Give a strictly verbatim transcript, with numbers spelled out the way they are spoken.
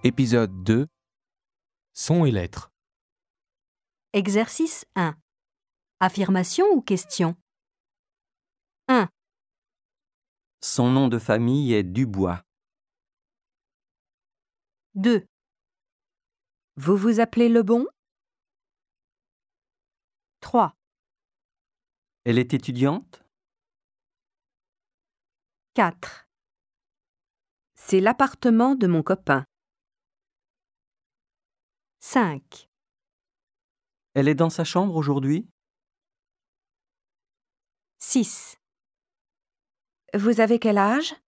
Épisode deux. Sons et lettres. Exercice un. Affirmation ou question? un. Son nom de famille est Dubois. deux. Vous vous appelez Lebon? trois. Elle est étudiante? quatre. C'est l'appartement de mon copain. cinq. Elle est dans sa chambre aujourd'hui? six. Vous avez quel âge?